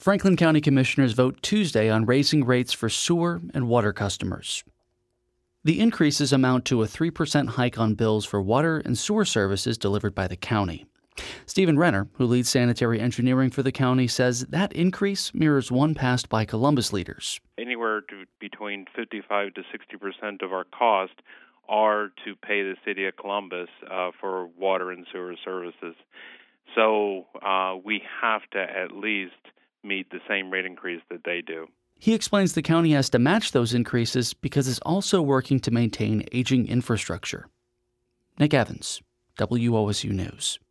Franklin County Commissioners vote Tuesday on raising rates for sewer and water customers. The increases amount to a 3% hike on bills for water and sewer services delivered by the county. Stephen Renner, who leads sanitary engineering for the county, says that increase mirrors one passed by Columbus leaders. Anywhere between 55 to 60% of our cost are to pay the city of Columbus for water and sewer services. So we have to at least meet the same rate increase that they do. He explains the county has to match those increases because it's also working to maintain aging infrastructure. Nick Evans, WOSU News.